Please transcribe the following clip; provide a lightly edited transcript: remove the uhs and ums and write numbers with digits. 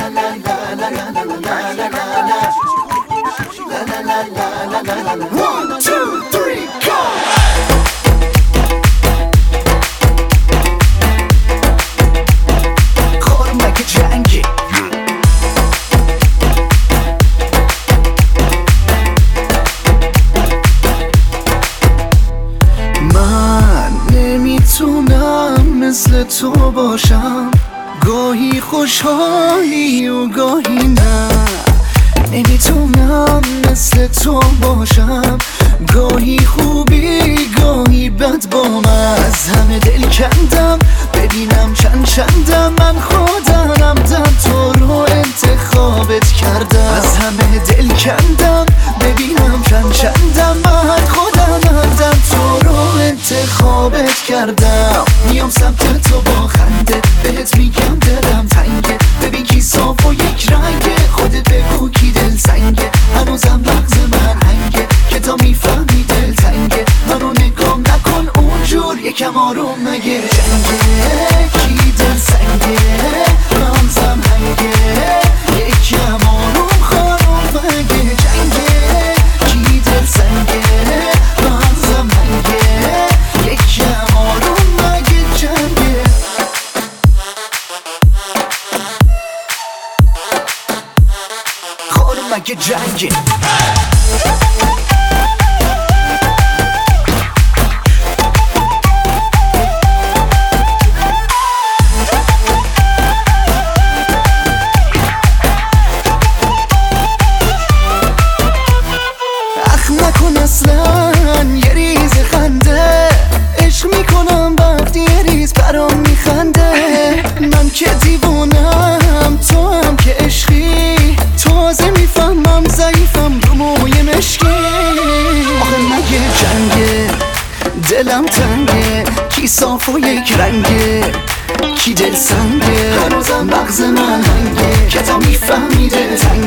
One, two, three, go! خورمک جنگی من نمیتونم مثل تو باشم، گاهی خوشحالی و گاهی نه. نمیتونم مثل تو باشم، گاهی خوبی گاهی بد با من. از همه دل کندم ببینم چندم، من خودم تو رو انتخابت کردم. از همه دل کندم ببینم چندم، من خودم تو رو انتخابت کردم. میام سمت تو با خنده، بهت میگم دلم تنگه. ببین کی صاف و یک رنگه، خودت بگو کی دل سنگه. هنوزم مغز من هنگه که تا میفهمی دل تنگه. منو نگام نکن اونجور، یکم آروم مگه جنگه. کی دل سنگه مغزم هنگه، یکم آروم خانم مگه جنگه. کی دل سنگه مغزم هنگه، یکم آروم مگه جنگه. خورمک جنگی نکن اصلا یه ریز خنده، عشق میکنم وقتی یه ریز برام میخنده. من که دیوونم تو هم که عشقی، تازه میفهمم ضعیفم رو موی مشکی. آخه مگه جنگه دلم تنگه، کی صاف و یک رنگه کی دل سنگه. هنوزم مغز من هنگه که تا میفهمی دل تنگه.